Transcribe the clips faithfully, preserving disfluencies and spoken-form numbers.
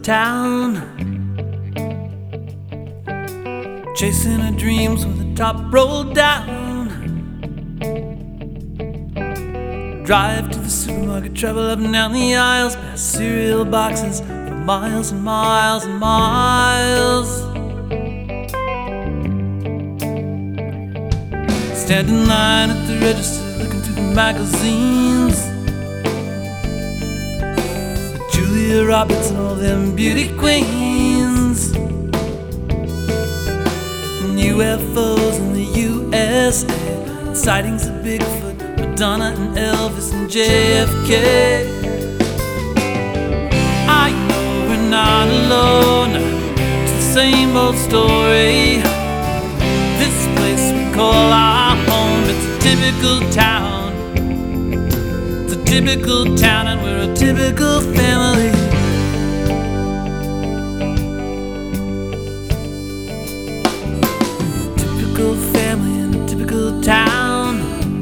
town, chasing our dreams with the top rolled down. Drive to the supermarket, travel up and down the aisles, past cereal boxes for miles and miles and miles. Stand in line at the register, looking through the magazines, Julia Roberts and all them beauty queens, and U F Os in the U S A, sightings of Bigfoot, Madonna and Elvis and J F K. I know we're not alone, it's the same old story. This place we call our home, it's a typical town. It's a typical town and we're a typical family. Typical family in a typical town.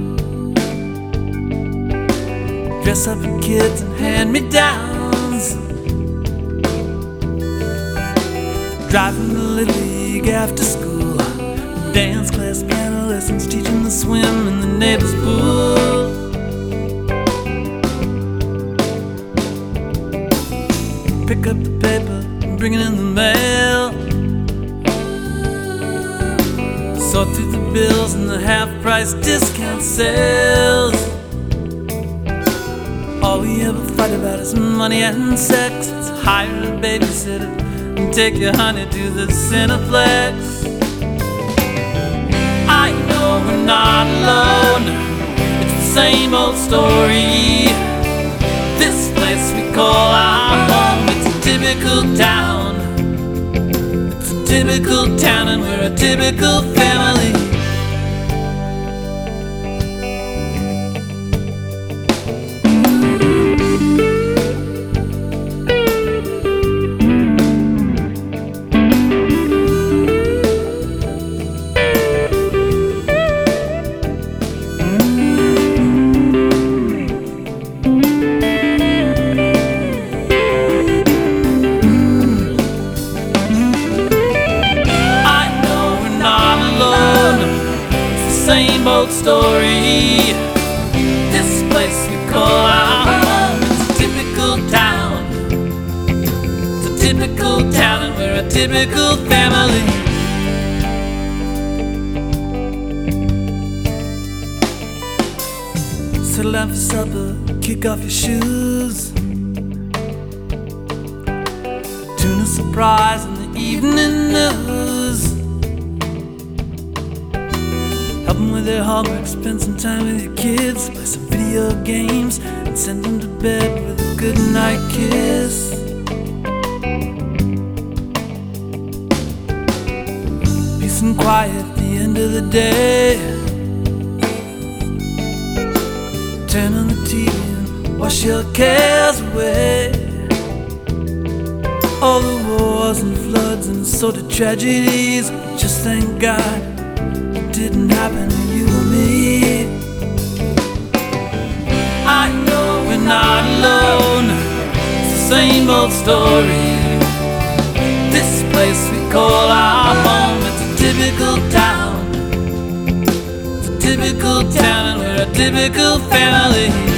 Dress up for kids and hand-me-downs. Driving the Little League after school, dance class, piano lessons, teaching to swim in the neighbor's pool. Pick up the paper and bring it in the mail. Sort through the bills and the half-price discount sales. All we ever fight about is money and sex. Let's hire a babysitter and take your honey to the Cineplex. I know we're not alone, it's the same old story. This place we call our home, it's a typical town. It's a typical town and we're a typical family. Same old story. This place we call our home, it's a typical town. It's a typical town and we're a typical family. Settle down for supper, kick off your shoes, tuna surprise in the evening news. Help them with their homework, spend some time with your kids, play some video games, and send them to bed with a goodnight kiss. Peace and quiet at the end of the day. Turn on the T V and wash your cares away. All the wars and floods and assorted tragedies, just thank God didn't happen to you or me. I know we're not alone, it's the same old story. This place we call our home, it's a typical town. It's a typical town and we're a typical family.